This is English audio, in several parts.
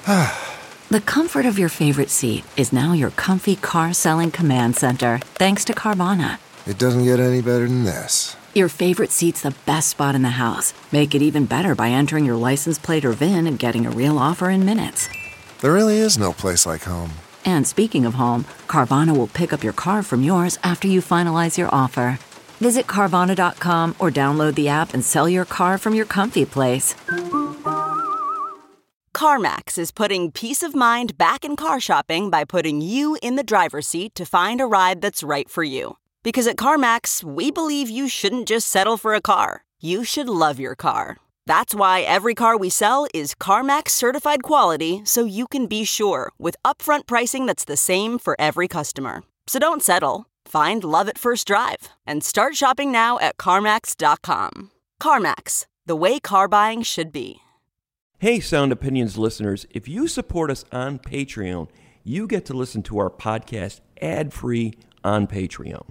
The comfort of your favorite seat is now your comfy car selling command center, thanks to Carvana. It doesn't get any better than this. Your favorite seat's the best spot in the house. Make it even better by entering your license plate or VIN and getting a real offer in minutes. There really is no place like home. And speaking of home, Carvana will pick up your car from yours after you finalize your offer. Visit Carvana.com or download the app and sell your car from your comfy place. CarMax is putting peace of mind back in car shopping by putting you in the driver's seat to find a ride that's right for you. Because at CarMax, we believe you shouldn't just settle for a car. You should love your car. That's why every car we sell is CarMax certified quality, so you can be sure with upfront pricing that's the same for every customer. So don't settle. Find love at first drive and start shopping now at CarMax.com. CarMax, the way car buying should be. Hey, Sound Opinions listeners, if you support us on Patreon, you get to listen to our podcast ad-free on Patreon.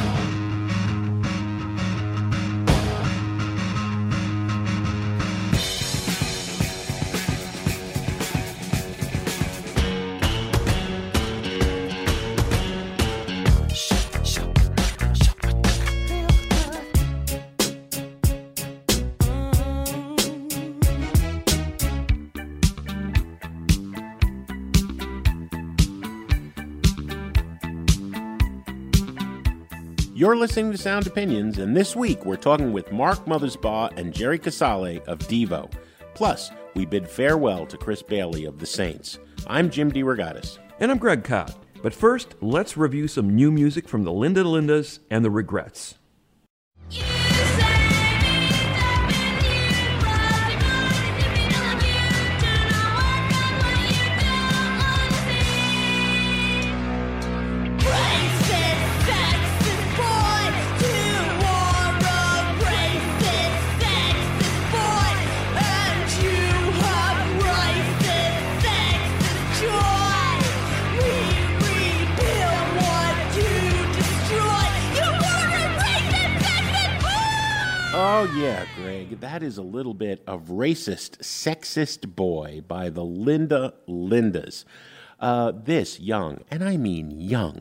You're listening to Sound Opinions, and this week we're talking with Mark Mothersbaugh and Jerry Casale of Devo. Plus, we bid farewell to Chris Bailey of The Saints. I'm Jim DeRogatis. And I'm Greg Kot. But first, let's review some new music from the Linda Lindas and the Regrets. Oh, yeah, Greg, that is a little bit of Racist, Sexist Boy by the Linda Lindas. This young, and I mean young,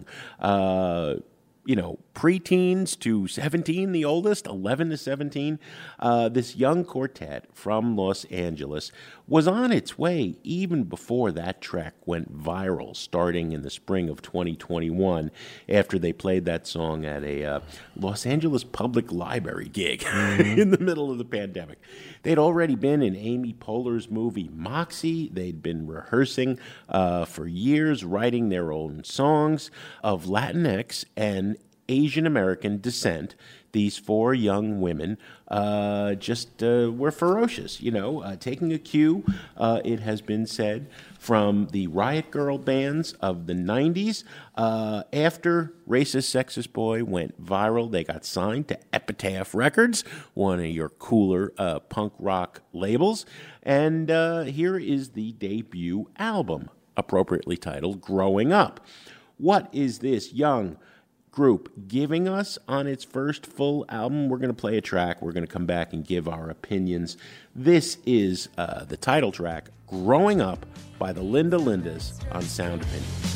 preteens to 17, the oldest, 11 to 17, this young quartet from Los Angeles was on its way even before that track went viral, starting in the spring of 2021 after they played that song at a Los Angeles Public Library gig in the middle of the pandemic. They'd already been in Amy Poehler's movie Moxie. They'd been rehearsing for years, writing their own songs of Latinx and Asian American descent. These four young women were ferocious, taking a cue, it has been said, from the Riot Girl bands of the 90s. After Racist Sexist Boy went viral, they got signed to Epitaph Records, one of your cooler punk rock labels. And here is the debut album, appropriately titled Growing Up. What is this young group giving us on its first full album? We're going to play a track. We're going to come back and give our opinions. This is the title track, Growing Up, by the Linda Lindas on Sound Opinions.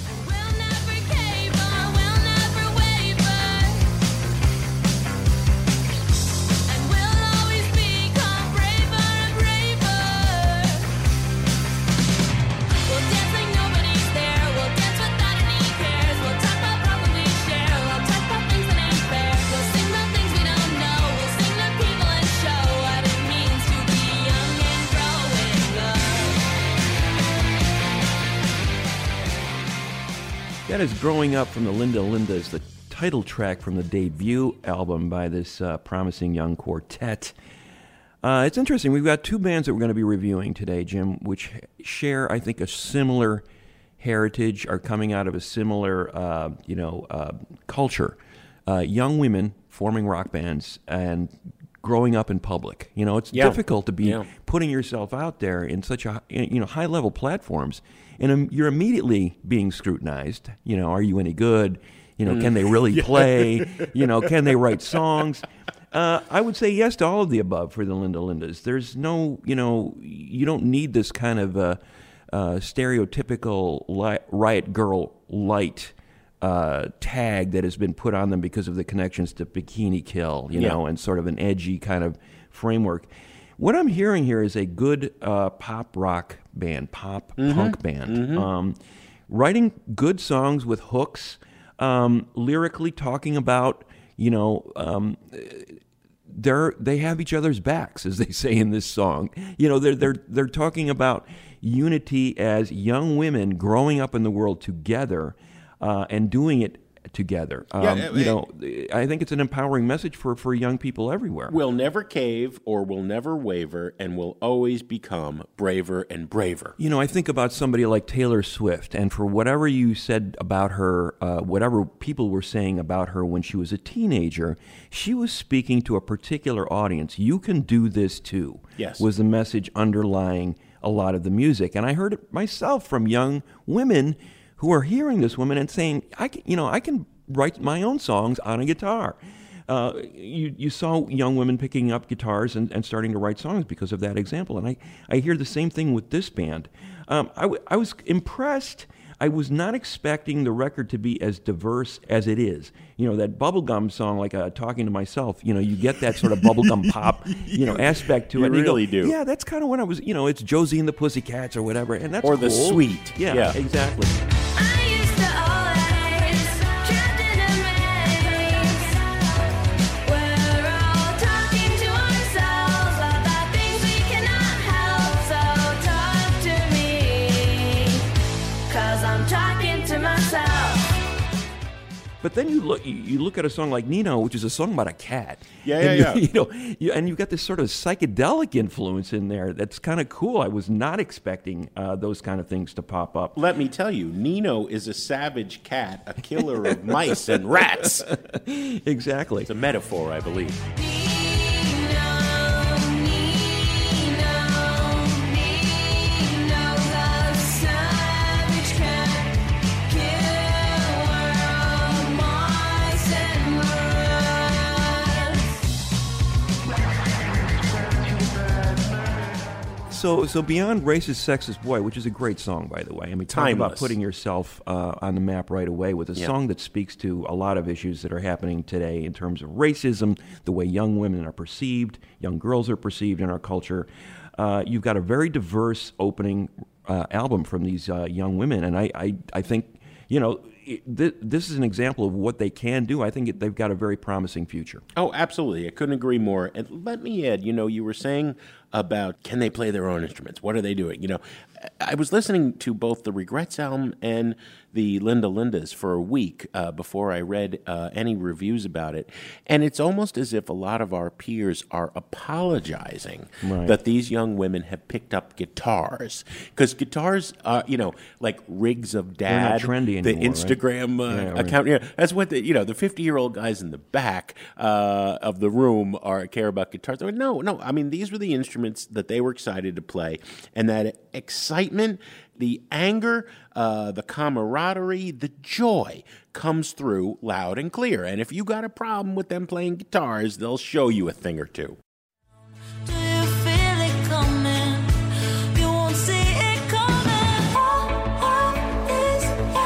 That is Growing Up from the Linda Lindas, the title track from the debut album by this promising young quartet. It's interesting. We've got two bands that we're going to be reviewing today, Jim, which share, I think, a similar heritage, are coming out of a similar, culture. Young women forming rock bands and growing up in public. It's difficult to be putting yourself out there in such a high-level platforms, and you're immediately being scrutinized. Are you any good? Can they really play? Can they write songs? I would say yes to all of the above for the Linda Lindas. There's no, you don't need this kind of stereotypical Riot Girl light tag that has been put on them because of the connections to Bikini Kill, you know, and sort of an edgy kind of framework. What I'm hearing here is a good pop rock band, punk band, writing good songs with hooks, lyrically talking about, you know, they have each other's backs, as they say in this song. You know, they're talking about unity as young women growing up in the world together and doing it together. You know, I think it's an empowering message for young people everywhere. We'll never cave or we'll never waver, and we'll always become braver and braver. You know, I think about somebody like Taylor Swift, and for whatever you said about her, whatever people were saying about her when she was a teenager, she was speaking to a particular audience. You can do this too, yes, was the message underlying a lot of the music. And I heard it myself from young women who are hearing this woman and saying, I can write my own songs on a guitar. You saw young women picking up guitars and starting to write songs because of that example. And I hear the same thing with this band. I was impressed. I was not expecting the record to be as diverse as it is. You know, that bubblegum song, like Talking to Myself, you know, you get that sort of bubblegum pop, you know, aspect to it. You really do. Yeah, that's kind of when I was, you know, it's Josie and the Pussycats or whatever. And that's or cool. The Sweet. Yeah, exactly. But then you look at a song like Nino, which is a song about a cat. Yeah. You know, and you've got this sort of psychedelic influence in there that's kind of cool. I was not expecting those kind of things to pop up. Let me tell you, Nino is a savage cat, a killer of mice and rats. Exactly. It's a metaphor, I believe. So beyond Racist, Sexist Boy, which is a great song, by the way. I mean, talking about putting yourself on the map right away with a song that speaks to a lot of issues that are happening today in terms of racism, the way young women are perceived, young girls are perceived in our culture. You've got a very diverse opening album from these young women, and I think, you know, this is an example of what they can do. I think they've got a very promising future. Oh, absolutely. I couldn't agree more. And let me add, you know, you were saying about can they play their own instruments? What are they doing? You know, I was listening to both the Regrets album and the Linda Lindas for a week before I read any reviews about it. And it's almost as if a lot of our peers are apologizing that these young women have picked up guitars. Because guitars are, you know, like Rigs of Dad, they're not trendy the anymore, Instagram account. Yeah, that's what the 50-year-old guys in the back of the room care about guitars. No. I mean, these were the instruments that they were excited to play. And that excitement, the anger, the camaraderie, the joy comes through loud and clear. And if you got a problem with them playing guitars, they'll show you a thing or two. Do you feel it coming? You won't see it coming. All these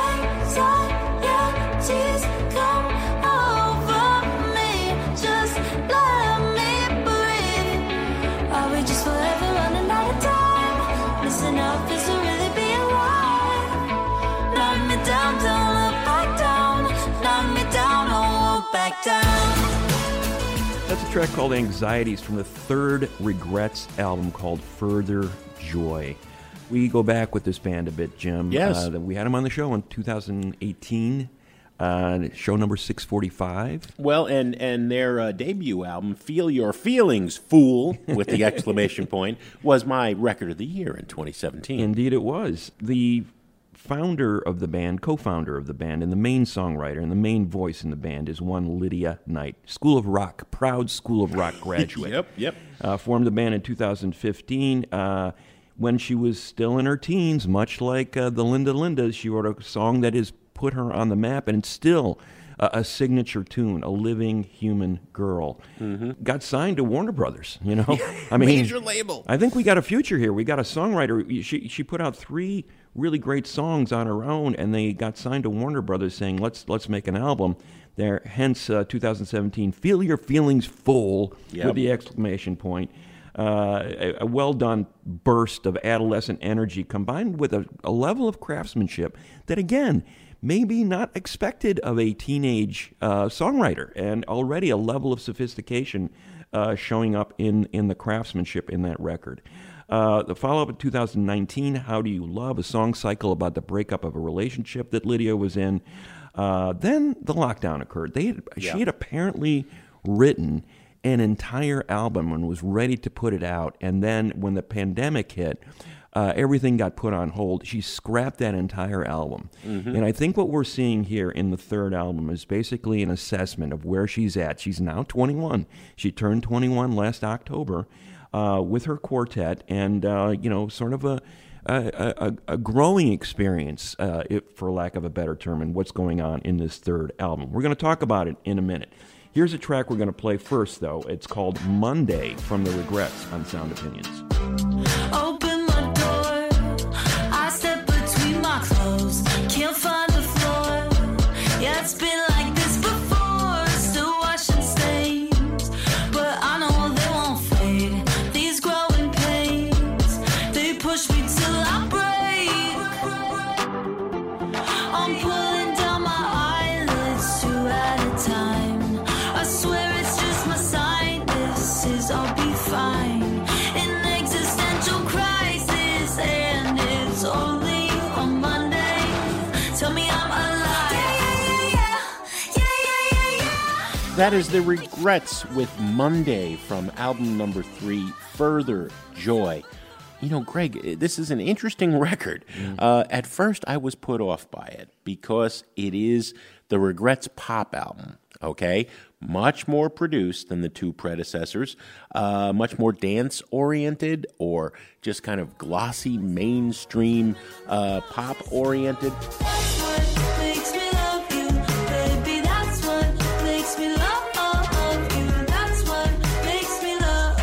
anxieties come over me. Just let me breathe. Are we just forever running out of time? Missing out is to really be alive. Knock me down, don't look back down. Knock me down, don't look back down. That's a track called Anxieties from the third Regrets album called Further Joy. We go back with this band a bit, Jim. Yes. We had them on the show in 2018, show number 645. Well, and their debut album, Feel Your Feelings, Fool, with the exclamation point, was my record of the year in 2017. Indeed it was. The founder of the band, co-founder of the band, and the main songwriter and the main voice in the band is one Lydia Knight. School of Rock, proud School of Rock graduate. Yep. Formed the band in 2015. When she was still in her teens, much like the Linda Lindas, she wrote a song that has put her on the map and still a signature tune, a living human girl. Got signed to Warner Brothers, I mean, Major label. I think we got a future here. We got a songwriter. She put out 3 really great songs on her own, and they got signed to Warner Brothers saying, let's make an album. There, hence 2017, Feel Your Feelings Full, with the exclamation point. A well-done burst of adolescent energy combined with a level of craftsmanship that, again, maybe not expected of a teenage songwriter, and already a level of sophistication showing up in the craftsmanship in that record. The follow-up in 2019, How Do You Love, a song cycle about the breakup of a relationship that Lydia was in. Then the lockdown occurred. She had apparently written an entire album and was ready to put it out, and then when the pandemic hit, everything got put on hold. She scrapped that entire album. And I think what we're seeing here in the third album is basically an assessment of where she's at. She's now 21. She turned 21 last October with her quartet, and sort of a growing experience, for lack of a better term, in what's going on in this third album. We're going to talk about it in a minute. Here's a track we're going to play first, though. It's called Monday from The Regrets on Sound Opinions. Open my door, I step between my clothes, can't find the floor. Yeah, it's been like this before, still washing stains, but I know they won't fade. These growing pains, they push me till I break. I'm pulling down my eyelids 2 at a time. I swear it's just my sinuses, I'll be fine. An existential crisis, and it's only on Monday. Tell me I'm alive. Yeah. That is The Regrets with Monday from album number 3, Further Joy. Greg, this is an interesting record. At first, I was put off by it because it is The Regrets pop album, okay? Much more produced than the 2 predecessors, much more dance-oriented or just kind of glossy, mainstream, pop-oriented. That's what makes me love you, baby. That's what makes me love you. That's what makes me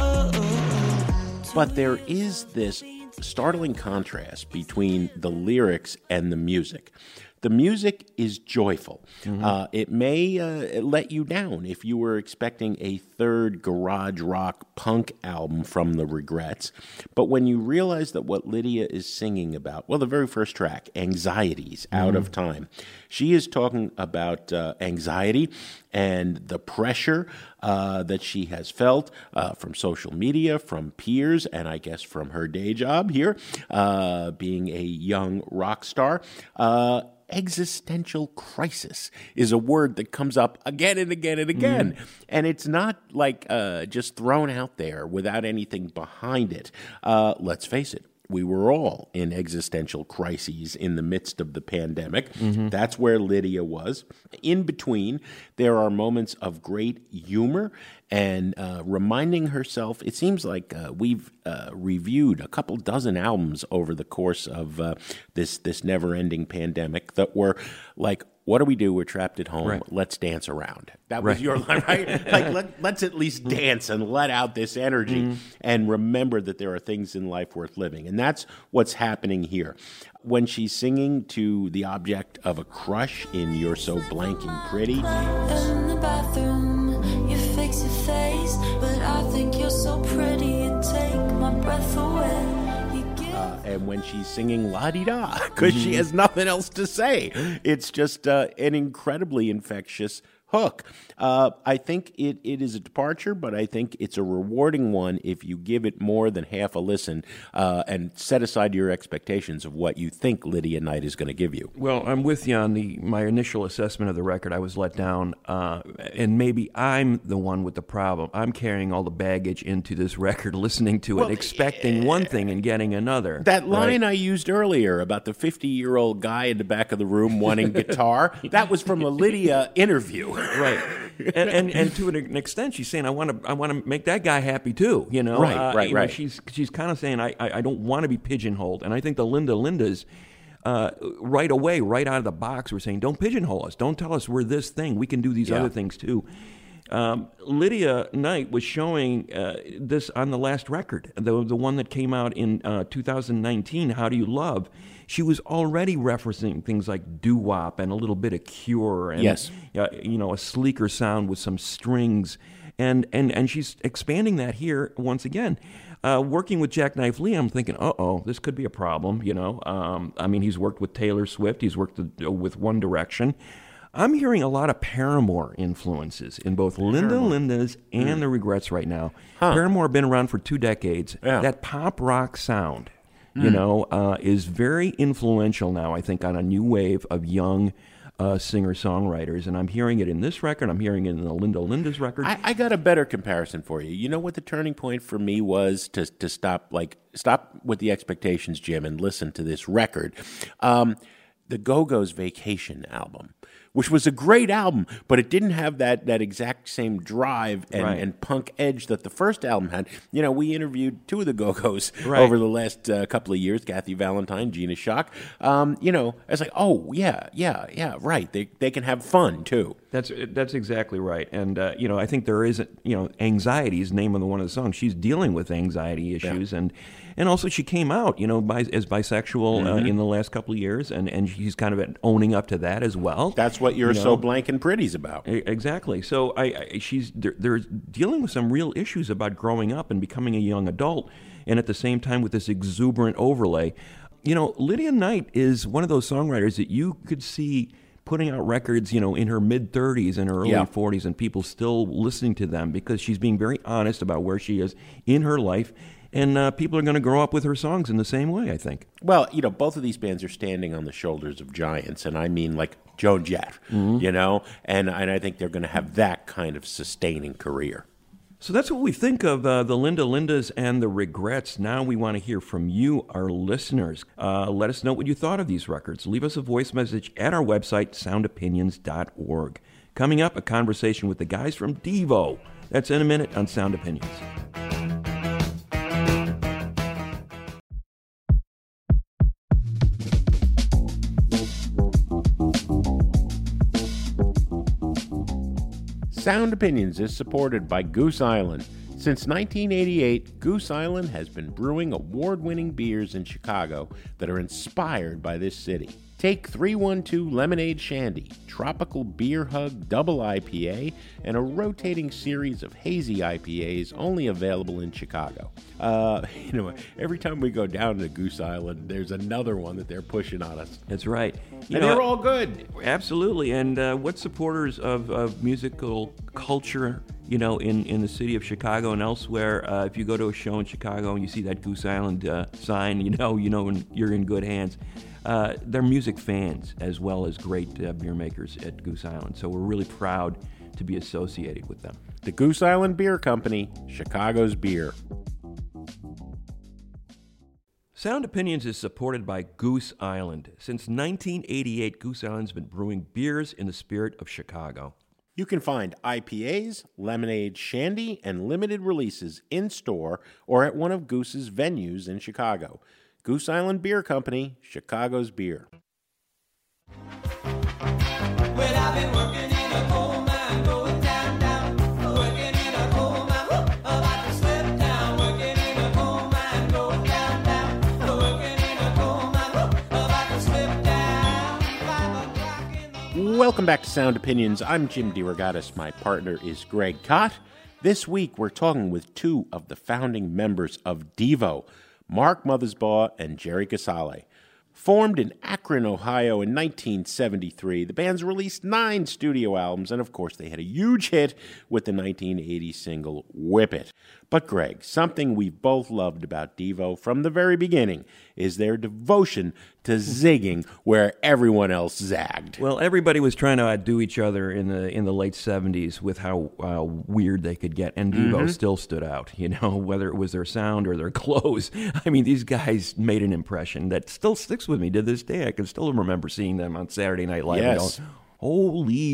love. But there is this startling contrast between the lyrics and the music. The music is joyful. It may let you down if you were expecting a third garage rock punk album from The Regrets. But when you realize that what Lydia is singing about, well, the very first track, Anxieties, Out of Time, she is talking about anxiety and the pressure that she has felt from social media, from peers, and I guess from her day job here, being a young rock star. Existential crisis is a word that comes up again and again and again. And it's not like just thrown out there without anything behind it. Let's face it. We were all in existential crises in the midst of the pandemic. That's where Lydia was. In between, there are moments of great humor and reminding herself. It seems like we've reviewed a couple dozen albums over the course of this never-ending pandemic that were like, what do we do? We're trapped at home. Right. Let's dance around. That was your line, right? Like, let's at least dance and let out this energy and remember that there are things in life worth living. And that's what's happening here. When she's singing to the object of a crush in You're So Blanking Pretty. In the bathroom, you fix your face, but I think you're so pretty, you take my breath away. And when she's singing la-di-da, because she has nothing else to say. It's just an incredibly infectious hook. I think it is a departure, but I think it's a rewarding one if you give it more than half a listen and set aside your expectations of what you think Lydia Knight is going to give you. Well, I'm with you on my initial assessment of the record. I was let down, and maybe I'm the one with the problem. I'm carrying all the baggage into this record, listening to it, expecting one thing and getting another. That line I used earlier about the 50-year-old guy in the back of the room wanting guitar, that was from a Lydia interview. Right, and to an extent, she's saying, "I want to make that guy happy too." Right. She's kind of saying, "I don't want to be pigeonholed," and I think the Lindas right away, right out of the box, were saying, don't pigeonhole us. Don't tell us we're this thing. We can do these other things too. Lydia Knight was showing this on the last record, the one that came out in 2019, How Do You Love? She was already referencing things like doo-wop and a little bit of Cure and a sleeker sound with some strings. And she's expanding that here once again. Working with Jackknife Lee, I'm thinking, this could be a problem, he's worked with Taylor Swift, he's worked with One Direction. I'm hearing a lot of Paramore influences in both Linda Linda's and The Regrets right now. Paramore have been around for 2 decades. Yeah. That pop rock sound, is very influential now, I think, on a new wave of young singer-songwriters. And I'm hearing it in this record. I'm hearing it in the Linda Linda's record. I got a better comparison for you. You know what the turning point for me was to stop with the expectations, Jim, and listen to this record? The Go-Go's Vacation album, which was a great album, but it didn't have that exact same drive and punk edge that the first album had. We interviewed 2 of the Go-Go's over the last couple of years, Kathy Valentine, Gina Schock. It's like, right. They can have fun, too. That's exactly right. And, I think there is, Anxiety is the name of one of the songs. She's dealing with anxiety issues. Yeah. And also she came out, as bisexual in the last couple of years, and she's kind of owning up to that as well. That's what You're So Blank and Pretty's about. Exactly. So they're dealing with some real issues about growing up and becoming a young adult, and at the same time with this exuberant overlay. Lydia Knight is one of those songwriters that you could see putting out records, in her mid-30s and her early 40s, and people still listening to them because she's being very honest about where she is in her life. And people are going to grow up with her songs in the same way, I think. Well, both of these bands are standing on the shoulders of giants, and I mean like Joan Jett, and I think they're going to have that kind of sustaining career. So that's what we think of the Linda Lindas and the Regrets. Now we want to hear from you, our listeners. Let us know what you thought of these records. Leave us a voice message at our website, soundopinions.org. Coming up, a conversation with the guys from Devo. That's in a minute on Sound Opinions. Sound Opinions is supported by Goose Island. Since 1988, Goose Island has been brewing award-winning beers in Chicago that are inspired by this city. Take 312 Lemonade Shandy, Tropical Beer Hug Double IPA, and a rotating series of hazy IPAs only available in Chicago. Every time we go down to Goose Island, there's another one that they're pushing on us. That's right. They're all good. Absolutely. And what supporters of musical culture, in the city of Chicago and elsewhere, if you go to a show in Chicago and you see that Goose Island sign, you're in good hands. They're music fans as well as great beer makers at Goose Island. So we're really proud to be associated with them. The Goose Island Beer Company, Chicago's beer. Sound Opinions is supported by Goose Island. Since 1988, Goose Island's been brewing beers in the spirit of Chicago. You can find IPAs, lemonade, shandy, and limited releases in-store or at one of Goose's venues in Chicago. Goose Island Beer Company, Chicago's beer. Well, I've been working in a coal mine, going down, working in a coal mine, about to slip down, working in a coal mine, going down, working in a coal mine, about to slip down, 5 o'clock in the... Welcome back to Sound Opinions. I'm Jim DeRogatis. My partner is Greg Kot. This week, we're talking with 2 of the founding members of Devo, Mark Mothersbaugh and Jerry Casale. Formed in Akron, Ohio in 1973, the band's released 9 studio albums, and of course they had a huge hit with the 1980 single Whip It. But Greg, something we've both loved about Devo from the very beginning is their devotion to zigging where everyone else zagged. Well, everybody was trying to outdo each other in the late 70s with how weird they could get, and Devo still stood out, whether it was their sound or their clothes. I mean, these guys made an impression that still sticks with me to this day. I can still remember seeing them on Saturday Night Live and going, holy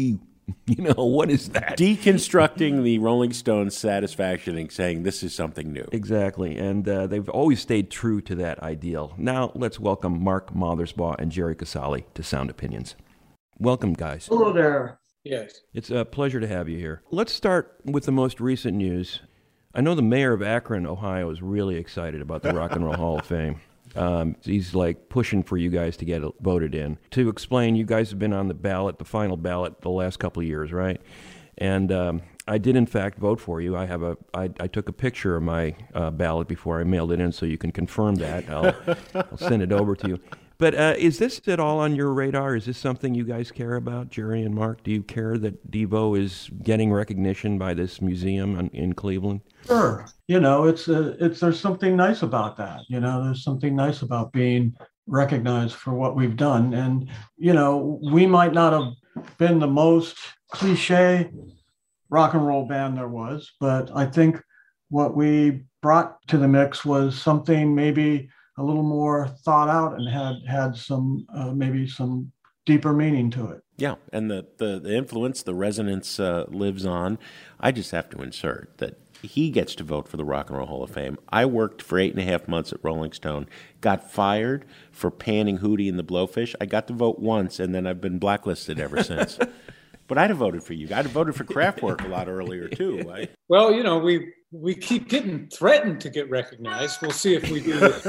What is that? Deconstructing the Rolling Stones' Satisfaction and saying this is something new. Exactly, and they've always stayed true to that ideal. Now let's welcome Mark Mothersbaugh and Jerry Casale to Sound Opinions. Welcome, guys. Hello there. Yes. It's a pleasure to have you here. Let's start with the most recent news. I know the mayor of Akron, Ohio, is really excited about the Rock and Roll Hall of Fame. He's like pushing for you guys to get voted in. To explain, you guys have been on the ballot, the final ballot, the last couple of years, right? And I did, in fact, vote for you. I took a picture of my ballot before I mailed it in, so you can confirm that. I'll send it over to you. But is this at all on your radar? Is this something you guys care about, Jerry and Mark? Do you care that Devo is getting recognition by this museum in Cleveland? Sure. There's something nice about that. There's something nice about being recognized for what we've done. And, we might not have been the most cliche rock and roll band there was, but I think what we brought to the mix was something maybe a little more thought out and had some maybe some deeper meaning to it. Yeah, and the influence, the resonance lives on. I just have to insert that he gets to vote for the Rock and Roll Hall of Fame. I worked for 8.5 months at Rolling Stone, got fired for panning Hootie and the Blowfish. I got to vote once, and then I've been blacklisted ever since. But I'd have voted for you. I'd have voted for Kraftwerk a lot earlier, too. Well, we keep getting threatened to get recognized. We'll see if we do this.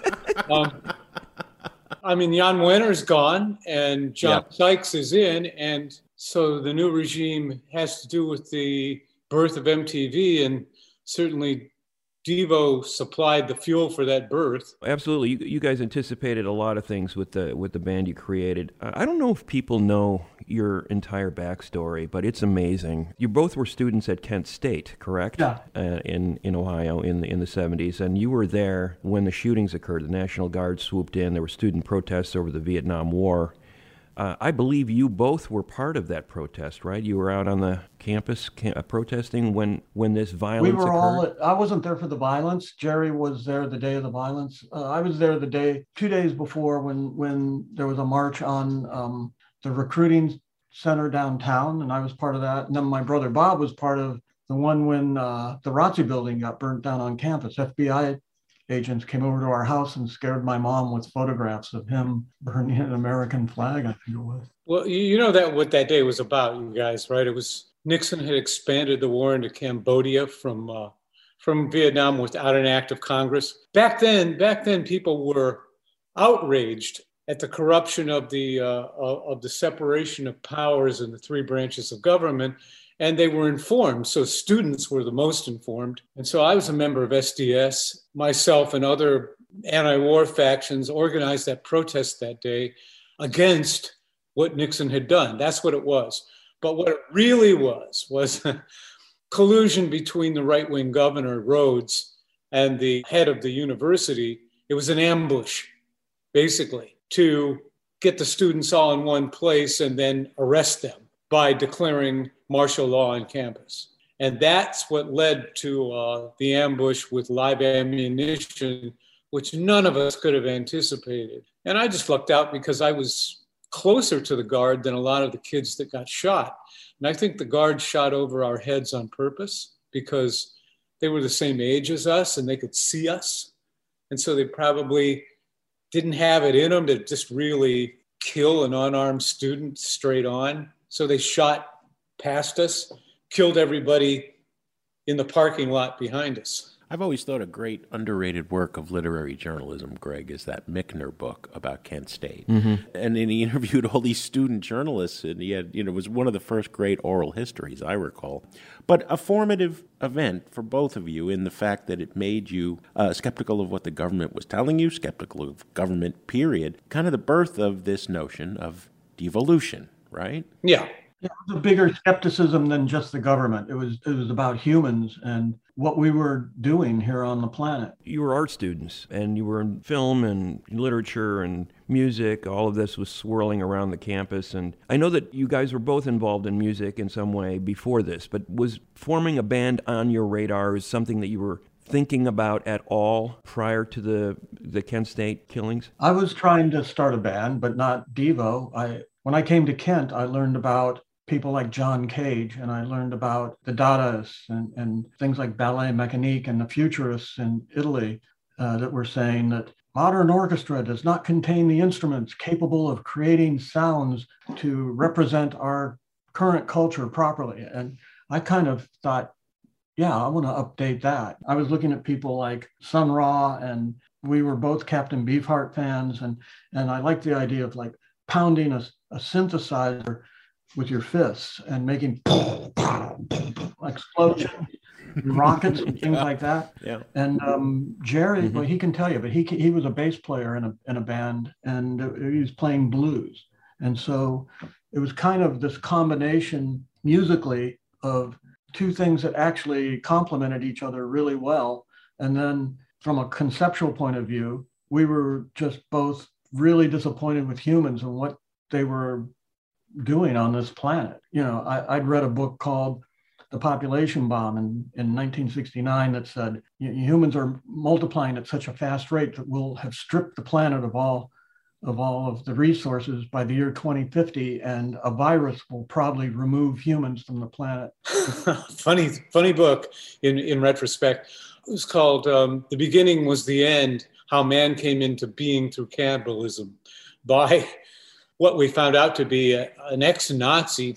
Jan Wenner's gone, and John Sykes is in, and so the new regime has to do with the birth of MTV, and certainly Devo supplied the fuel for that birth. Absolutely. You guys anticipated a lot of things with the band you created. I don't know if people know your entire backstory, but it's amazing. You both were students at Kent State, correct? Yeah. In Ohio in the 70s, and you were there when the shootings occurred. The National Guard swooped in. There were student protests over the Vietnam War. I believe you both were part of that protest, right? You were out on the campus protesting when this violence occurred? I wasn't there for the violence. Jerry was there the day of the violence. I was there 2 days before when there was a march on the recruiting center downtown, and I was part of that. And then my brother Bob was part of the one when the ROTC building got burnt down on campus. FBI agents came over to our house and scared my mom with photographs of him burning an American flag, I think it was. Well, what that day was about, you guys, right? It was Nixon had expanded the war into Cambodia from Vietnam without an act of Congress. Back then, people were outraged at the corruption of the separation of powers in the three branches of government. And they were informed. So students were the most informed. And so I was a member of SDS. Myself and other anti-war factions organized that protest that day against what Nixon had done. That's what it was. But what it really was collusion between the right-wing governor, Rhodes, and the head of the university. It was an ambush, basically, to get the students all in one place and then arrest them by declaring martial law on campus. And that's what led to the ambush with live ammunition, which none of us could have anticipated. And I just lucked out because I was closer to the guard than a lot of the kids that got shot. And I think the guard shot over our heads on purpose because they were the same age as us and they could see us. And so they probably didn't have it in them to just really kill an unarmed student straight on. So they shot past us, killed everybody in the parking lot behind us. I've always thought a great underrated work of literary journalism, Greg, is that Michner book about Kent State. Mm-hmm. And then he interviewed all these student journalists, and he had, it was one of the first great oral histories, I recall. But a formative event for both of you in the fact that it made you skeptical of what the government was telling you, skeptical of government, period. Kind of the birth of this notion of devolution, right? Yeah. It was a bigger skepticism than just the government. It was about humans and what we were doing here on the planet. You were art students, and you were in film and literature and music. All of this was swirling around the campus. And I know that you guys were both involved in music in some way before this, but was forming a band on your radar is something that you were thinking about at all prior to the Kent State killings? I was trying to start a band, but not Devo. When I came to Kent, I learned about people like John Cage, and I learned about the Dadaists and things like Ballet Mécanique and the Futurists in Italy that were saying that modern orchestra does not contain the instruments capable of creating sounds to represent our current culture properly. And I kind of thought, yeah, I want to update that. I was looking at people like Sun Ra, and we were both Captain Beefheart fans. And I liked the idea of like pounding a synthesizer with your fists and making explosions, rockets and things like that. Yeah. And Jerry, well, he can tell you, but he was a bass player in a band, and he was playing blues. And so it was kind of this combination musically of two things that actually complemented each other really well. And then from a conceptual point of view, we were just both really disappointed with humans and what they were doing on this planet. You know, I'd read a book called The Population Bomb in 1969 that said humans are multiplying at such a fast rate that we'll have stripped the planet of all of the resources by the year 2050, and a virus will probably remove humans from the planet. Funny book in retrospect. It was called The Beginning Was the End, How Man Came into Being Through Cannibalism, by what we found out to be an ex-Nazi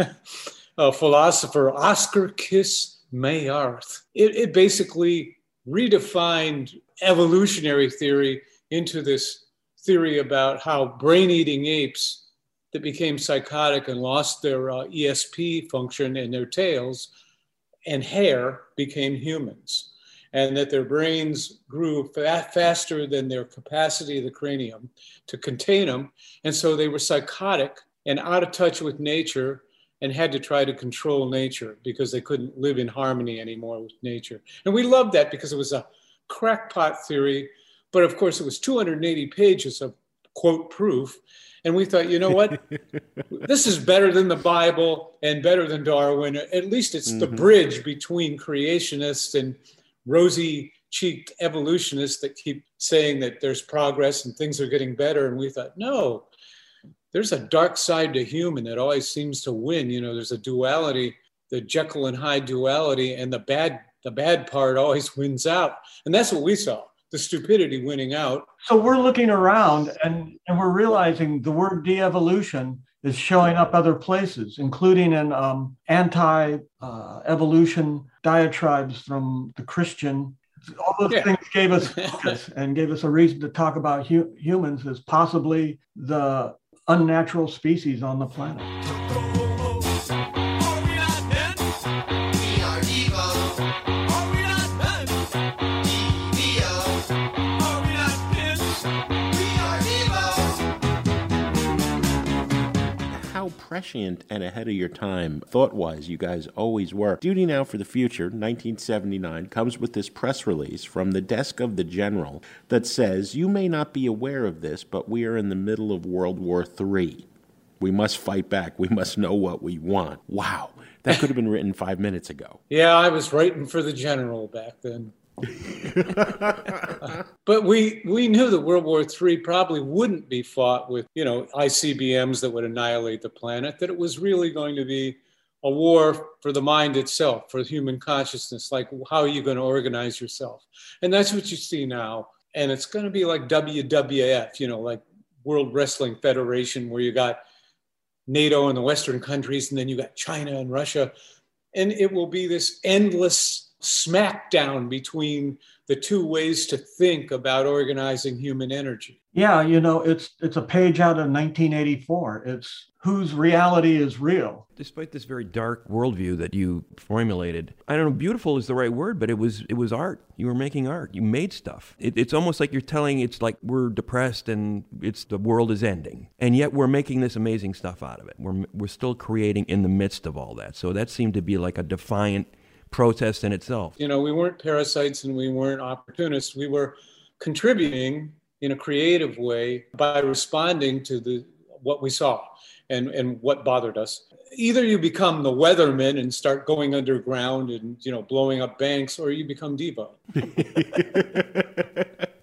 philosopher, Oscar Kiss Mayarth. It basically redefined evolutionary theory into this theory about how brain-eating apes that became psychotic and lost their ESP function in their tails and hair became humans, and that their brains grew faster than their capacity of the cranium to contain them. And so they were psychotic and out of touch with nature and had to try to control nature because they couldn't live in harmony anymore with nature. And we loved that because it was a crackpot theory, but of course it was 280 pages of quote proof. And we thought, you know what? This is better than the Bible and better than Darwin. At least it's the bridge between creationists and rosy-cheeked evolutionists that keep saying that there's progress and things are getting better. And we thought, no, there's a dark side to human that always seems to win. You know, there's a duality, the Jekyll and Hyde duality, and the bad part always wins out. And that's what we saw, the stupidity winning out. So we're looking around and we're realizing the word de-evolution is showing up other places, including in anti-evolution diatribes from the Christian. All those things gave us focus and gave us a reason to talk about humans as possibly the unnatural species on the planet. Prescient and ahead of your time, thought-wise, you guys always were. Duty Now for the Future, 1979, comes with this press release from the desk of the general that says, "You may not be aware of this, but we are in the middle of World War III. We must fight back. We must know what we want." Wow, that could have been written 5 minutes ago. Yeah, I was writing for the general back then. But we knew that World War III probably wouldn't be fought with, ICBMs that would annihilate the planet, that it was really going to be a war for the mind itself, for human consciousness, like how are you going to organize yourself? And that's what you see now. And it's going to be like WWF, like World Wrestling Federation, where you got NATO and the Western countries, and then you got China and Russia. And it will be this endless smackdown between the two ways to think about organizing human energy. Yeah, it's a page out of 1984. It's whose reality is real. Despite this very dark worldview that you formulated, I don't know, beautiful is the right word, but it was art. You were making art. You made stuff. It's almost like you're telling, it's like we're depressed and the world is ending. And yet we're making this amazing stuff out of it. We're still creating in the midst of all that. So that seemed to be like a defiant protest in itself. We weren't parasites and we weren't opportunists. We were contributing in a creative way by responding to what we saw and what bothered us. Either you become the weatherman and start going underground and blowing up banks, or you become Devo.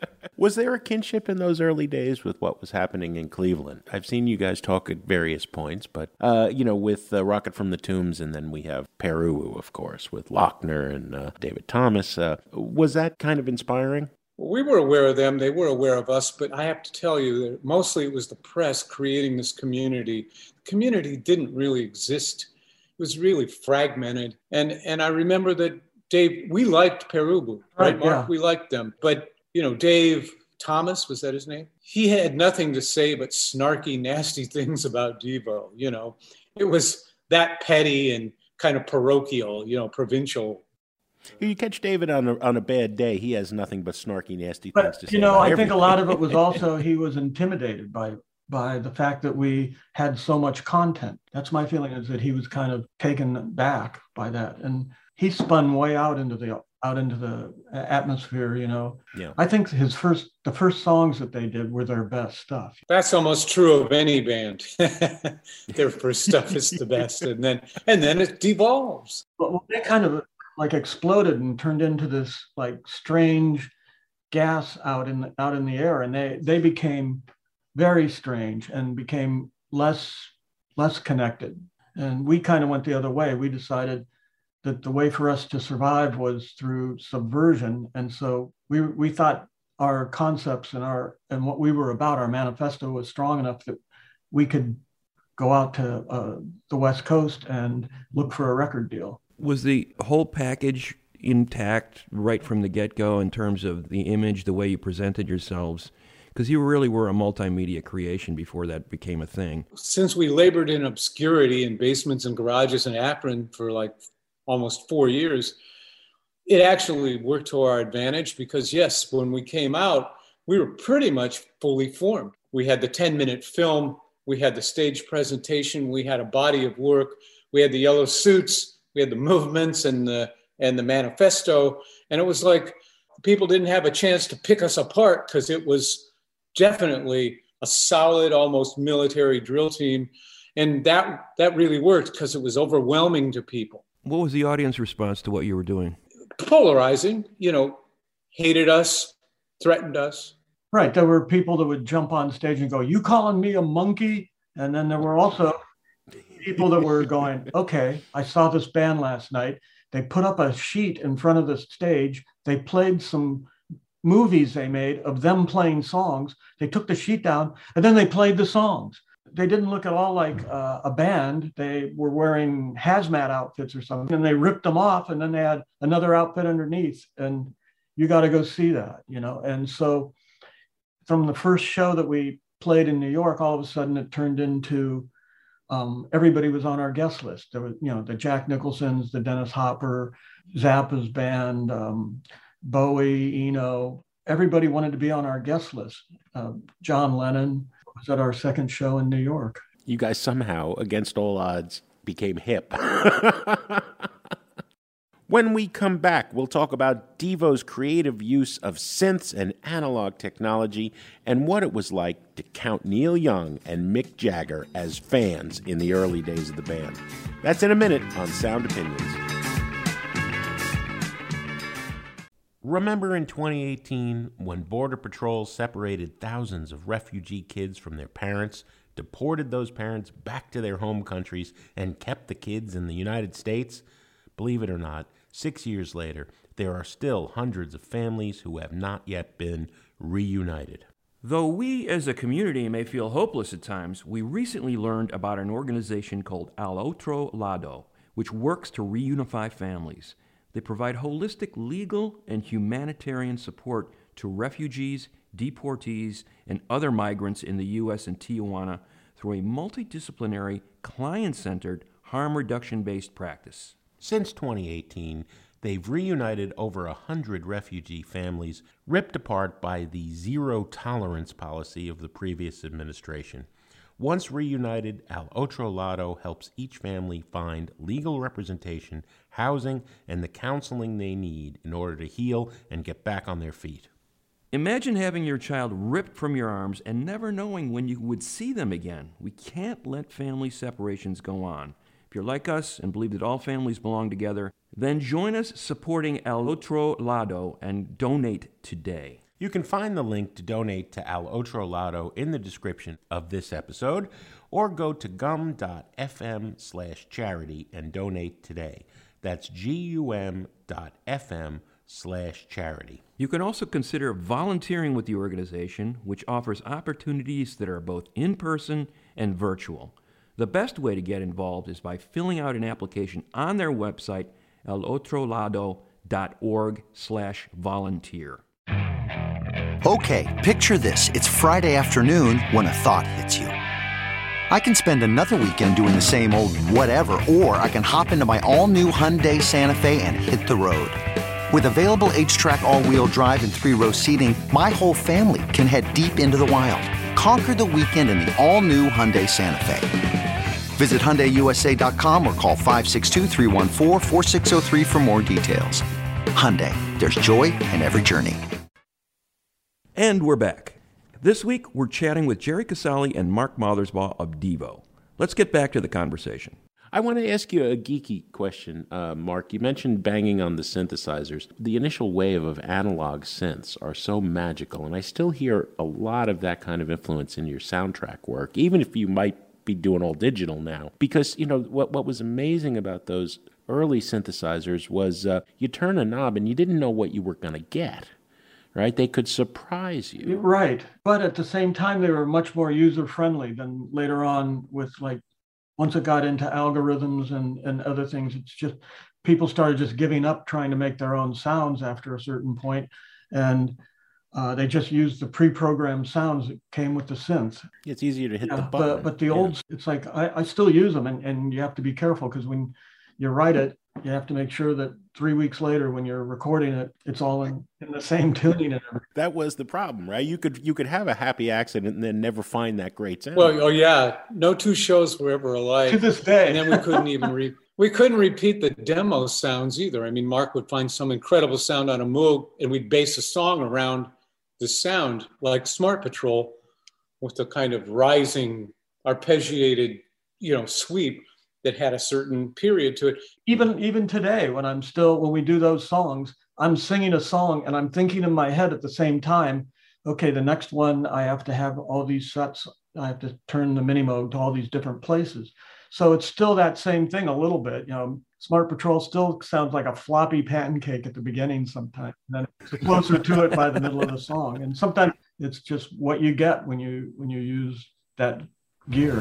Was there a kinship in those early days with what was happening in Cleveland? I've seen you guys talk at various points, but, with Rocket from the Tombs, and then we have Peru, of course, with Lochner and David Thomas. Was that kind of inspiring? We were aware of them. They were aware of us. But I have to tell you that mostly it was the press creating this community. The community didn't really exist. It was really fragmented. And I remember that Dave, we liked Perubu, right, Mark? Yeah. We liked them. But, Dave Thomas, was that his name? He had nothing to say but snarky, nasty things about Devo, It was that petty and kind of parochial, provincial. You catch David on a bad day, he has nothing but snarky, nasty things to say. I think a lot of it was also he was intimidated by the fact that we had so much content. That's my feeling, is that he was kind of taken back by that. And he spun way out into the atmosphere, Yeah. I think the first songs that they did were their best stuff. That's almost true of any band. Their first stuff is the best, and then it devolves. Well, they kind of exploded and turned into this strange gas out in the air, and they became very strange and became less connected. And we kind of went the other way. We decided that the way for us to survive was through subversion. And so we thought our concepts and what we were about, our manifesto, was strong enough that we could go out to the West Coast and look for a record deal. Was the whole package intact right from the get-go in terms of the image, the way you presented yourselves? Because you really were a multimedia creation before that became a thing. Since we labored in obscurity in basements and garages in Akron for almost 4 years, it actually worked to our advantage because, yes, when we came out, we were pretty much fully formed. We had the 10-minute film, we had the stage presentation, we had a body of work, we had the yellow suits, we had the movements and the manifesto. And it was like people didn't have a chance to pick us apart because it was definitely a solid, almost military drill team. And that really worked because it was overwhelming to people. What was the audience response to what you were doing? Polarizing, hated us, threatened us. Right. There were people that would jump on stage and go, "You calling me a monkey?" And then there were also people that were going, "Okay, I saw this band last night. They put up a sheet in front of the stage. They played some movies they made of them playing songs. They took the sheet down and then they played the songs." They didn't look at all like a band. They were wearing hazmat outfits or something, and they ripped them off, and then they had another outfit underneath. And you got to go see that, And so from the first show that we played in New York, all of a sudden it turned into everybody was on our guest list. There was, the Jack Nicholsons, the Dennis Hopper, Zappa's band, Bowie, Eno. Everybody wanted to be on our guest list. John Lennon was at our second show in New York. You guys somehow, against all odds, became hip. When we come back, we'll talk about Devo's creative use of synths and analog technology and what it was like to count Neil Young and Mick Jagger as fans in the early days of the band. That's in a minute on Sound Opinions. Remember in 2018 when Border Patrol separated thousands of refugee kids from their parents, deported those parents back to their home countries, and kept the kids in the United States? Believe it or not, 6 years later, there are still hundreds of families who have not yet been reunited. Though we as a community may feel hopeless at times, we recently learned about an organization called Al Otro Lado, which works to reunify families. They provide holistic legal and humanitarian support to refugees, deportees, and other migrants in the U.S. and Tijuana through a multidisciplinary, client-centered, harm reduction-based practice. Since 2018, they've reunited over 100 refugee families ripped apart by the zero-tolerance policy of the previous administration. Once reunited, Al Otro Lado helps each family find legal representation, housing, and the counseling they need in order to heal and get back on their feet. Imagine having your child ripped from your arms and never knowing when you would see them again. We can't let family separations go on. If you're like us and believe that all families belong together, then join us supporting Al Otro Lado and donate today. You can find the link to donate to Al Otro Lado in the description of this episode, or go to gum.fm/charity and donate today. That's gum.fm/charity. You can also consider volunteering with the organization, which offers opportunities that are both in-person and virtual. The best way to get involved is by filling out an application on their website, alotrolado.org/volunteer. Okay, picture this. It's Friday afternoon when a thought hits you. I can spend another weekend doing the same old whatever, or I can hop into my all-new Hyundai Santa Fe and hit the road. With available H-Track all-wheel drive and 3-row seating, my whole family can head deep into the wild. Conquer the weekend in the all-new Hyundai Santa Fe. Visit HyundaiUSA.com or call 562-314-4603 for more details. Hyundai, there's joy in every journey. And we're back. This week, we're chatting with Jerry Casale and Mark Mothersbaugh of Devo. Let's get back to the conversation. I want to ask you a geeky question, Mark. You mentioned banging on the synthesizers. The initial wave of analog synths are so magical, and I still hear a lot of that kind of influence in your soundtrack work, even if you might be doing all digital now. Because, you know, what was amazing about those early synthesizers was you turn a knob and you didn't know what you were going to get. Right? They could surprise you. Right. But at the same time, they were much more user-friendly than later on with, like, once it got into algorithms and other things, it's just, people started just giving up trying to make their own sounds after a certain point. And they just used the pre-programmed sounds that came with the synth. It's easier to hit the button. But the old, it's like, I still use them, and you have to be careful, because when you write it, you have to make sure that 3 weeks later, when you're recording it, it's all in the same tuning and everything. That was the problem, right? You could have a happy accident and then never find that great sound. Well, oh yeah, no two shows were ever alike. To this day. And then we couldn't even we couldn't repeat the demo sounds either. I mean, Mark would find some incredible sound on a Moog, and we'd base a song around the sound, like Smart Patrol, with the kind of rising, arpeggiated, sweep that had a certain period to it. Even today, when we do those songs, I'm singing a song and I'm thinking in my head at the same time, okay, the next one, I have to have all these sets. I have to turn the mini mode to all these different places. So it's still that same thing a little bit. Smart Patrol still sounds like a floppy pancake at the beginning sometimes. And then it's closer to it by the middle of the song. And sometimes it's just what you get when you use that gear.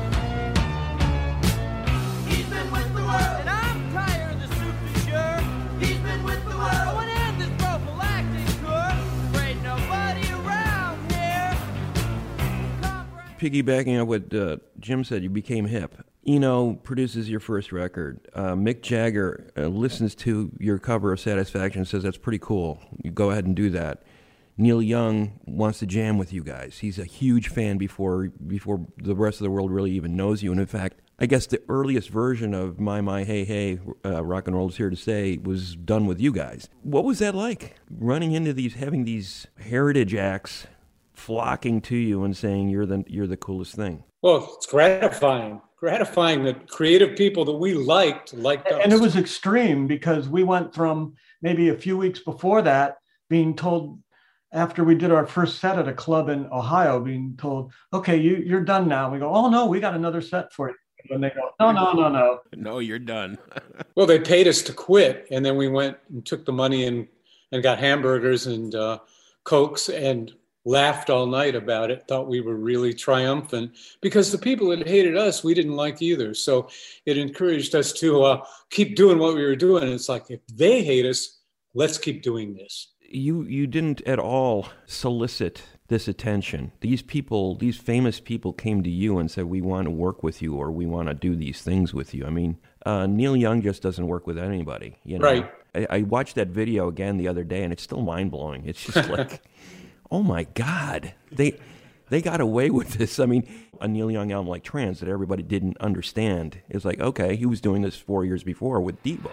Piggybacking on what Jim said, you became hip. Eno produces your first record. Mick Jagger listens to your cover of Satisfaction and says, that's pretty cool. You go ahead and do that. Neil Young wants to jam with you guys. He's a huge fan before the rest of the world really even knows you. And in fact, I guess the earliest version of My, Hey, Hey, Rock and Roll is Here to Stay was done with you guys. What was that like, running into having these heritage acts flocking to you and saying you're the coolest thing? Well, it's gratifying that creative people that we liked us. And it was extreme, because we went from maybe a few weeks before that being told, after we did our first set at a club in Ohio, being told, okay, you're done now. And we go, oh no, we got another set for you. And they go, no. No, you're done. Well, they paid us to quit, and then we went and took the money and got hamburgers and Cokes and laughed all night about it, thought we were really triumphant, because the people that hated us, we didn't like either. So it encouraged us to keep doing what we were doing. It's like, if they hate us, let's keep doing this. You didn't at all solicit this attention. These famous people came to you and said, we want to work with you, or we want to do these things with you. I mean, Neil Young just doesn't work with anybody. Right. I watched that video again the other day, and it's still mind-blowing. It's just like... oh my God, they got away with this. I mean, a Neil Young album like Trance that everybody didn't understand is like, okay, he was doing this 4 years before with Devo.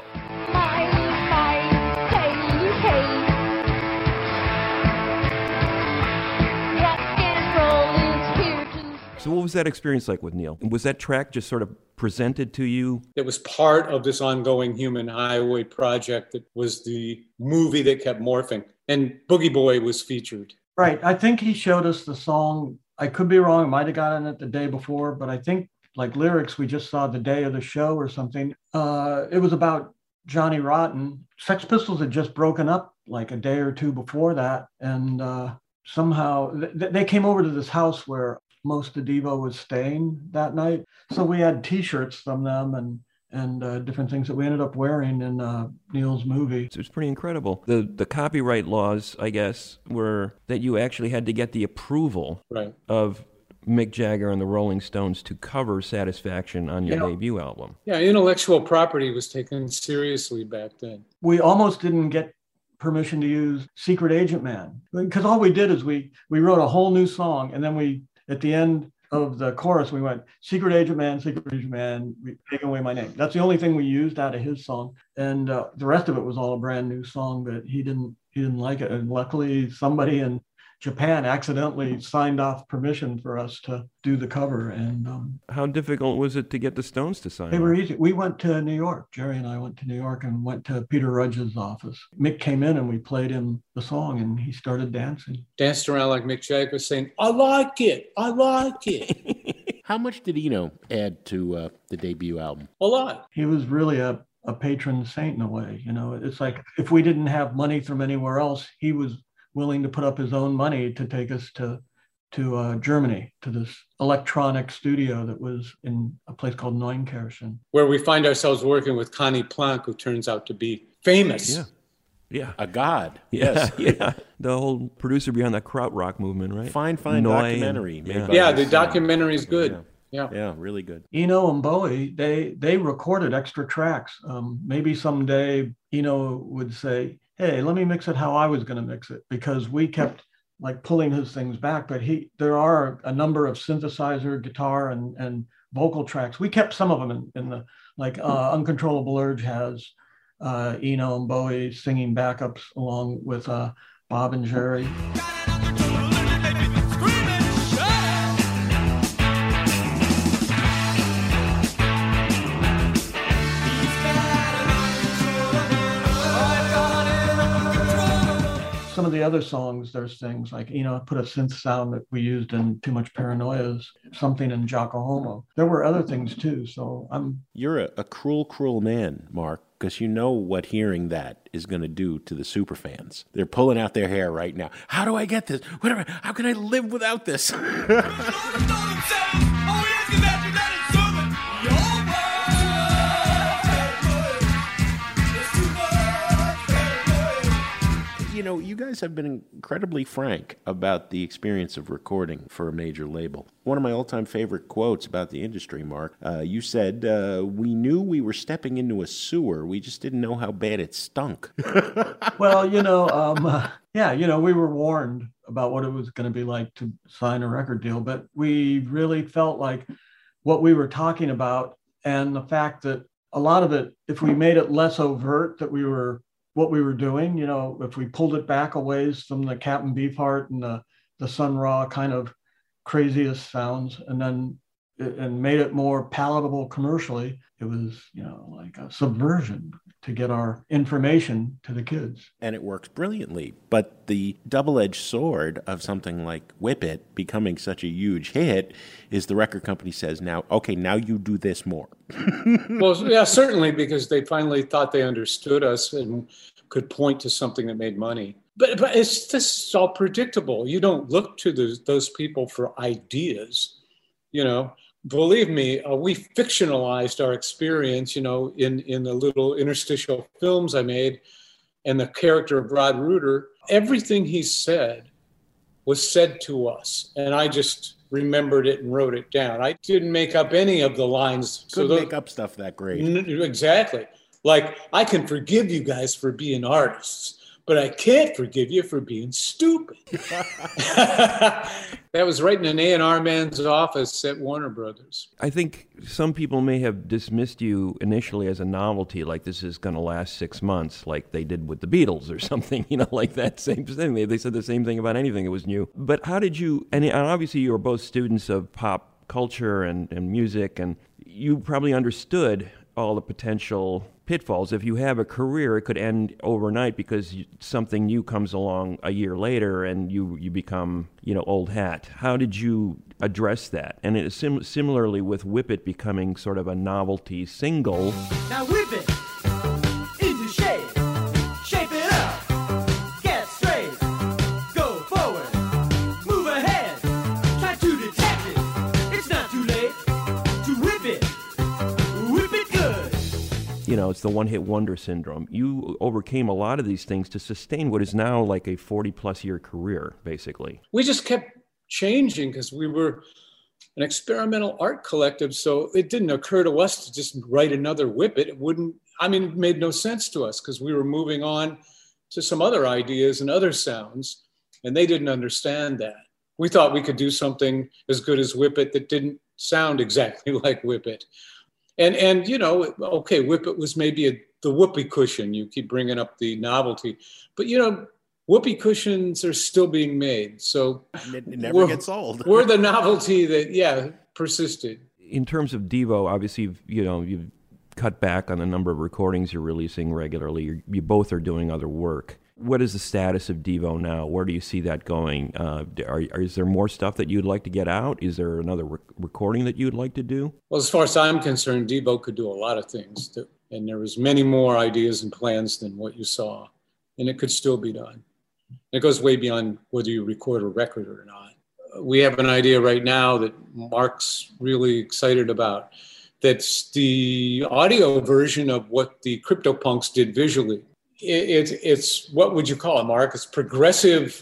So what was that experience like with Neil? Was that track just sort of presented to you? It was part of this ongoing Human Highway project that was the movie that kept morphing. And Boogie Boy was featured. Right. I think he showed us the song. I could be wrong. I might have gotten it the day before, but I think like lyrics, we just saw the day of the show or something. It was about Johnny Rotten. Sex Pistols had just broken up like a day or two before that. And somehow they came over to this house where Most of Devo was staying that night. So we had T-shirts from them and different things that we ended up wearing in Neil's movie. It was pretty incredible. The copyright laws, I guess, were that you actually had to get the approval of Mick Jagger and the Rolling Stones to cover Satisfaction on your debut album. Yeah, intellectual property was taken seriously back then. We almost didn't get permission to use Secret Agent Man, because all we did is we wrote a whole new song, and then we, at the end of the chorus, we went, Secret Agent Man, taking away my name. That's the only thing we used out of his song. And the rest of it was all a brand new song, but he didn't like it. And luckily somebody in Japan accidentally signed off permission for us to do the cover. And how difficult was it to get the Stones to sign? They were easy. We went to New York. Jerry and I went to New York and went to Peter Rudge's office. Mick came in and we played him the song and he started dancing. Danced around like Mick Jagger saying, I like it. I like it. How much did Eno add to the debut album? A lot. He was really a patron saint in a way. You know, it's like if we didn't have money from anywhere else, he was willing to put up his own money to take us to Germany, to this electronic studio that was in a place called Neunkirchen. Where we find ourselves working with Connie Plank, who turns out to be famous. Yeah. A god. Yes. Yeah. The whole producer behind the krautrock movement, right? Fine documentary. The documentary is good. Yeah, really good. Eno and Bowie, they recorded extra tracks. Maybe someday Eno would say, hey, let me mix it how I was going to mix it, because we kept like pulling his things back. But there are a number of synthesizer, guitar, and vocal tracks. We kept some of them in the, like Uncontrollable Urge has Eno and Bowie singing backups along with Bob and Jerry. Some of the other songs, there's things like, put a synth sound that we used in Too Much Paranoia's, something in Jocko Homo. There were other things too, so You're a cruel, cruel man, Mark, because you know what hearing that is going to do to the superfans. They're pulling out their hair right now. How do I get this? How can I live without this? You know, you guys have been incredibly frank about the experience of recording for a major label. One of my all-time favorite quotes about the industry, Mark, you said, we knew we were stepping into a sewer. We just didn't know how bad it stunk. Well, we were warned about what it was going to be like to sign a record deal, but we really felt like what we were talking about and the fact that a lot of it, if we made it less overt that what we were doing, if we pulled it back a ways from the Captain Beefheart and the Sun Ra kind of craziest sounds, and made it more palatable commercially, it was, like a subversion to get our information to the kids. And it works brilliantly. But the double-edged sword of something like Whip It becoming such a huge hit is the record company says, now you do this more. Well, yeah, certainly, because they finally thought they understood us and could point to something that made money. But this is all predictable. You don't look to those people for ideas, Believe me, we fictionalized our experience, in the little interstitial films I made, and the character of Rod Reuter. Everything he said was said to us, and I just remembered it and wrote it down. I didn't make up any of the lines. Couldn't make up stuff that great. Exactly. Like, I can forgive you guys for being artists, but I can't forgive you for being stupid. That was right in an A&R man's office at Warner Brothers. I think some people may have dismissed you initially as a novelty, like this is going to last 6 months, like they did with the Beatles or something, like that same thing. They said the same thing about anything that was new. But how did you, and obviously you were both students of pop culture and music, and you probably understood all the potential pitfalls. If you have a career, it could end overnight because something new comes along a year later and you become, old hat. How did you address that? And it is similarly with Whip It becoming sort of a novelty single. Now whip it into shape. Shape it up. Get straight. Go forward. Move ahead. Try to detect it. It's not too late to whip it. Whip it good. It's the one-hit wonder syndrome. You overcame a lot of these things to sustain what is now like a 40-plus year career, basically. We just kept changing because we were an experimental art collective, so it didn't occur to us to just write another Whip It. It made no sense to us because we were moving on to some other ideas and other sounds, and they didn't understand that. We thought we could do something as good as Whip It that didn't sound exactly like Whip It. And okay, Whip It was maybe the whoopee cushion. You keep bringing up the novelty, but whoopee cushions are still being made, so it never gets old. We're the novelty that persisted. In terms of Devo, obviously you've cut back on the number of recordings you're releasing regularly. You both are doing other work. What is the status of Devo now? Where do you see that going? Is there more stuff that you'd like to get out? Is there another recording that you'd like to do? Well, as far as I'm concerned, Devo could do a lot of things, and there was many more ideas and plans than what you saw, and it could still be done. It goes way beyond whether you record a record or not. We have an idea right now that Mark's really excited about. That's the audio version of what the CryptoPunks did visually. It's what would you call it, Mark? It's progressive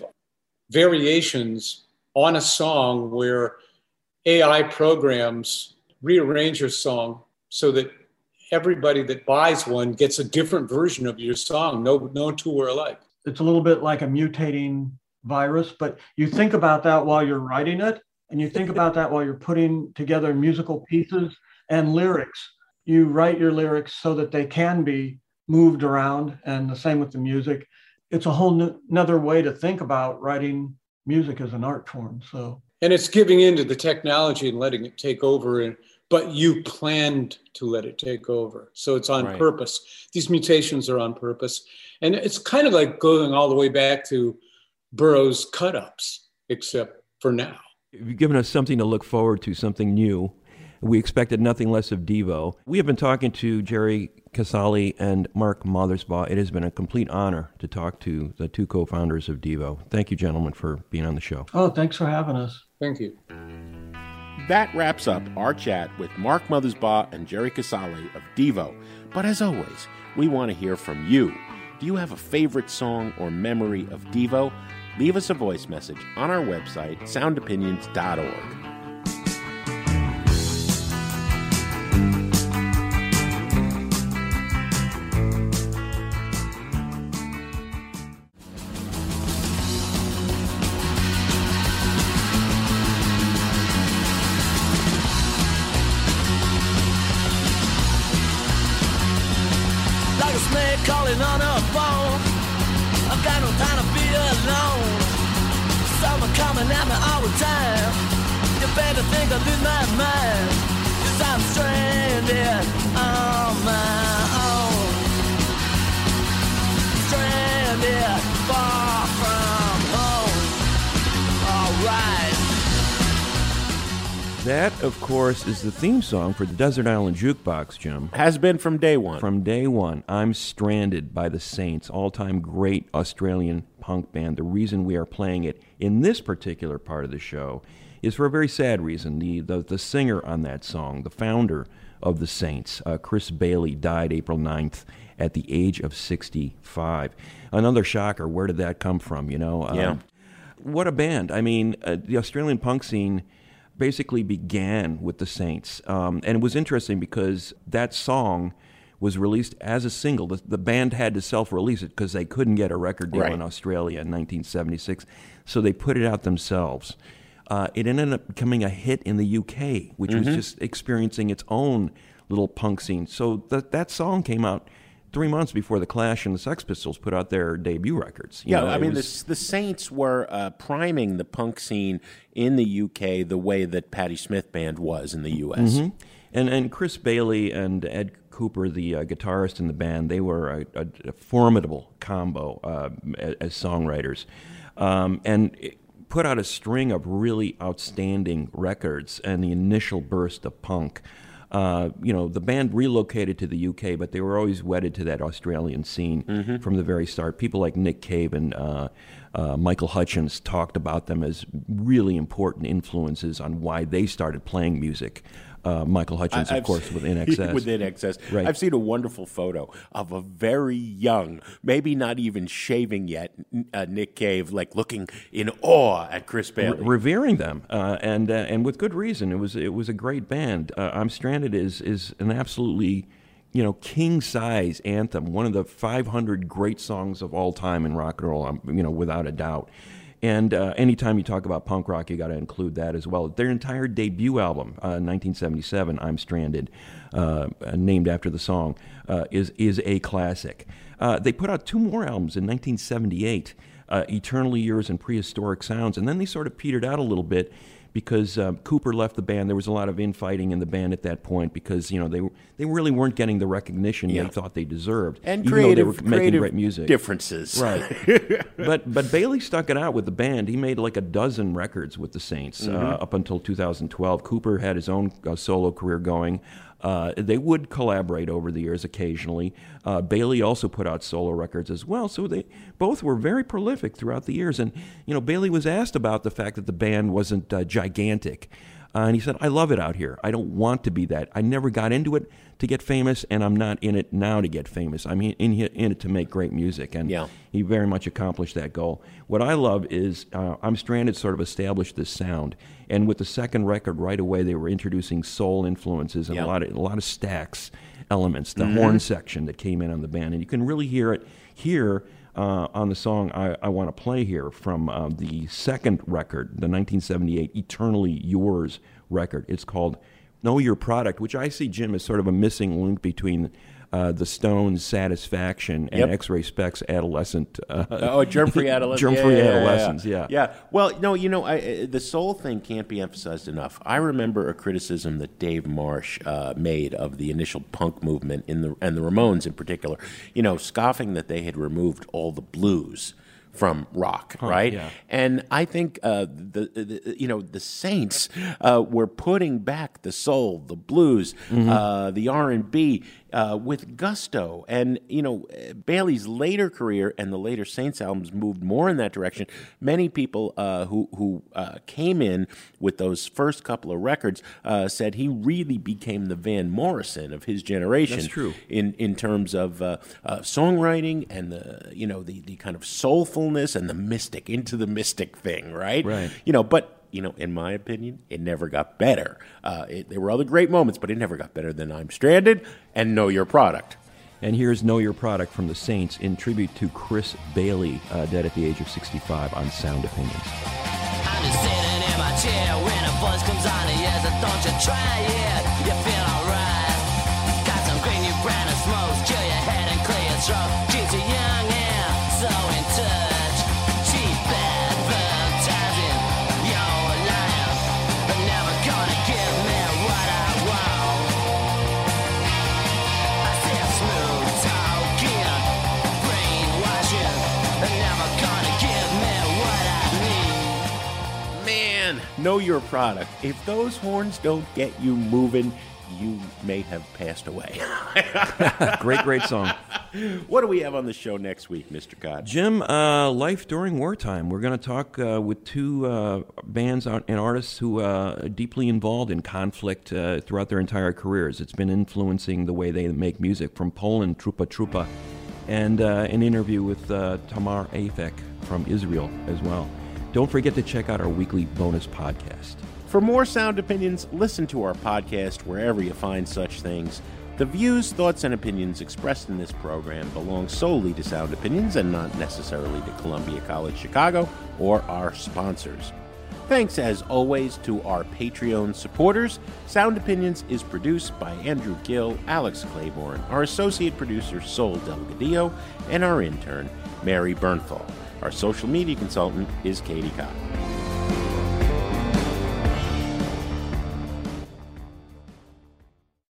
variations on a song where AI programs rearrange your song so that everybody that buys one gets a different version of your song. No two are alike. It's a little bit like a mutating virus, but you think about that while you're writing it, and you think about that while you're putting together musical pieces and lyrics. You write your lyrics so that they can be moved around, and the same with the music. It's a whole another way to think about writing music as an art form. And it's giving into the technology and letting it take over, but you planned to let it take over. So it's on purpose. These mutations are on purpose. And it's kind of like going all the way back to Burroughs' cut-ups, except for now. You've given us something to look forward to, something new. We expected nothing less of Devo. We have been talking to Jerry Casale and Mark Mothersbaugh. It has been a complete honor to talk to the two co-founders of Devo. Thank you, gentlemen, for being on the show. Oh, thanks for having us. Thank you. That wraps up our chat with Mark Mothersbaugh and Jerry Casale of Devo. But as always, we want to hear from you. Do you have a favorite song or memory of Devo? Leave us a voice message on our website, soundopinions.org. Calling on a phone, I've got no time to be alone. Someone coming at me all the time. You better think I lose my mind, 'cause I'm stranded on my own. Stranded far from home. Alright. That, of course, is the theme song for the Desert Island Jukebox, Jim. Has been from day one. From day one. I'm Stranded by the Saints, all-time great Australian punk band. The reason we are playing it in this particular part of the show is for a very sad reason. The singer on that song, the founder of the Saints, Chris Bailey, died April 9th at the age of 65. Another shocker. Where did that come from, Yeah. What a band. I mean, the Australian punk scene basically began with the Saints. And it was interesting because that song was released as a single. The band had to self-release it because they couldn't get a record deal in Australia in 1976. So they put it out themselves. It ended up becoming a hit in the UK, which was just experiencing its own little punk scene. So that song came out 3 months before The Clash and the Sex Pistols put out their debut records. The Saints were priming the punk scene in the UK the way that Patti Smith Band was in the US. And Chris Bailey and Ed Cooper, the guitarist in the band, they were a formidable combo as songwriters. And it put out a string of really outstanding records and the initial burst of punk. The band relocated to the UK, but they were always wedded to that Australian scene from the very start. People like Nick Cave and Michael Hutchence talked about them as really important influences on why they started playing music. Michael Hutchence, of course, with INXS. With INXS. Right. I've seen a wonderful photo of a very young, maybe not even shaving yet, Nick Cave, like looking in awe at Chris Bailey. Revering them, and with good reason. It was a great band. I'm Stranded is an absolutely, king-size anthem, one of the 500 great songs of all time in rock and roll, without a doubt. And anytime you talk about punk rock, you got to include that as well. Their entire debut album, 1977, I'm Stranded, named after the song, is a classic. They put out 2 more albums in 1978, Eternally Yours and Prehistoric Sounds, and then they sort of petered out a little bit because Cooper left the band. There was a lot of infighting in the band at that point because they really weren't getting the recognition they thought they deserved, and even though they were making great music. Differences, right? But Bailey stuck it out with the band. He made like a dozen records with the Saints up until 2012. Cooper had his own solo career going. They would collaborate over the years occasionally. Bailey also put out solo records as well, so they both were very prolific throughout the years. And Bailey was asked about the fact that the band wasn't gigantic, and he said, "I love it out here. I don't want to be that. I never got into it to get famous, and I'm not in it now to get famous. I'm in it to make great music." And he very much accomplished that goal. What I love is I'm Stranded sort of established this sound, and with the second record right away, they were introducing soul influences and a lot of Stax elements, the horn section that came in on the band, and you can really hear it here on the song I Want to Play Here from the second record, the 1978 Eternally Yours record. It's called Know Your Product, which I see, Jim, as sort of a missing link between the Stones' Satisfaction and X-Ray Spex Adolescent. Germ-Free Adolescence. Germ-Free Adolescence, yeah. Well, no, the soul thing can't be emphasized enough. I remember a criticism that Dave Marsh made of the initial punk movement and the Ramones in particular, scoffing that they had removed all the blues from rock, right? Yeah. And I think the Saints were putting back the soul, the blues, the R&B with gusto. And Bailey's later career and the later Saints albums moved more in that direction. Many people who came in with those first couple of records said he really became the Van Morrison of his generation. That's true. In terms of songwriting and the kind of soulfulness and the mystic, into the mystic thing, right? Right. But in my opinion, it never got better. There were other great moments, but it never got better than I'm Stranded and Know Your Product. And here's Know Your Product from the Saints in tribute to Chris Bailey, dead at the age of 65 on Sound Opinions. I'm just sitting in my chair when a voice comes on and yes, don't you try it, you feel alright. Got some green new brand of smokes, chill your head and clear your throat. Keeps you young and so in touch. Cheap advertising, you're lying, but never gonna give me what I want. I said smooth talking, brainwashing, but never gonna give me what I need. Man, Know Your Product. If those horns don't get you moving, you may have passed away. Great song. What do we have on the show next week, Mr. Cott? Jim, life during wartime. We're going to talk with 2 bands and artists who are deeply involved in conflict throughout their entire careers. It's been influencing the way they make music. From Poland, Trupa Trupa, and an interview with Tamar Afek from Israel as well. Don't forget to check out our weekly bonus podcast. For more Sound Opinions, listen to our podcast wherever you find such things. The views, thoughts, and opinions expressed in this program belong solely to Sound Opinions and not necessarily to Columbia College Chicago or our sponsors. Thanks, as always, to our Patreon supporters. Sound Opinions is produced by Andrew Gill, Alex Claiborne, our associate producer, Sol Delgadillo, and our intern, Mary Bernthal. Our social media consultant is Katie Cott.